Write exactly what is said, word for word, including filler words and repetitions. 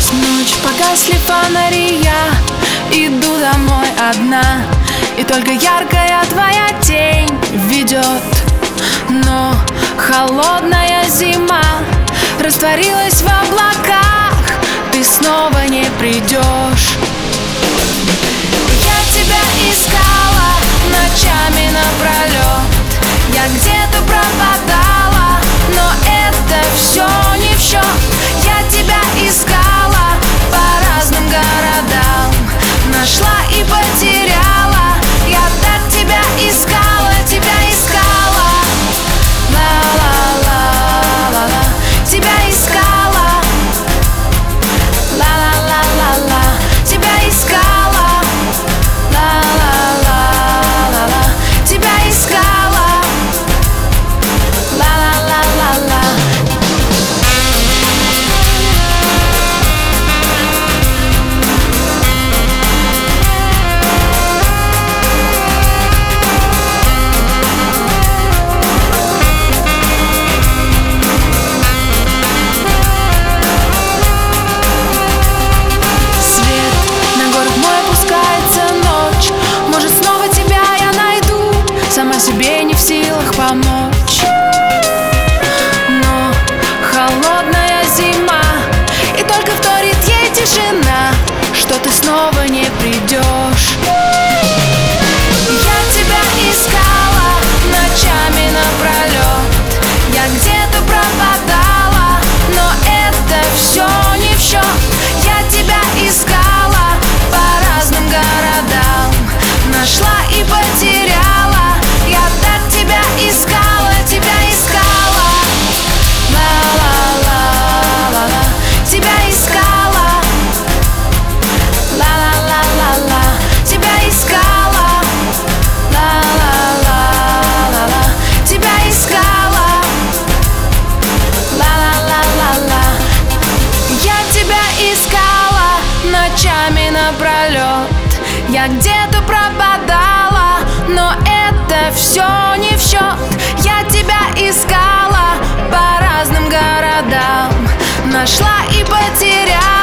Ночь, погасли фонари, я иду домой одна, и только яркая твоя тень ведет. Но холодная зима растворилась в облаках, ты снова не придешь. Я тебя искала ночами напролет, я где-то пропадала, но это все не в счет. Я тебя искала по разным городам, нашла и потеряла. Я так тебя искала, тебя искала. Ла-ла-ла-ла-ла, тебя искала. Ла-ла-ла-ла-ла, тебя искала. Ла-ла-ла-ла-ла, тебя искала. Ла-ла-ла-ла-ла. Сама себе не в силах помочь. Но холодная зима, и только вторит ей тишина, что ты снова не придешь. Я тебя искала ночами напролет, я где-то пропадала, но это все не в счет. Я тебя искала по разным городам, нашла и потеряла. Я так тебя искала, тебя искала. Ла-ла-ла-ла-ла, тебя искала. Ла-ла-ла-ла-ла, тебя искала. Ла-ла-ла-ла-ла, тебя искала. Ла-ла-ла-ла-ла. Я тебя искала ночами напролет, я где-то пропадала, но это все не в счет. Я тебя искала по разным городам, нашла и потеряла.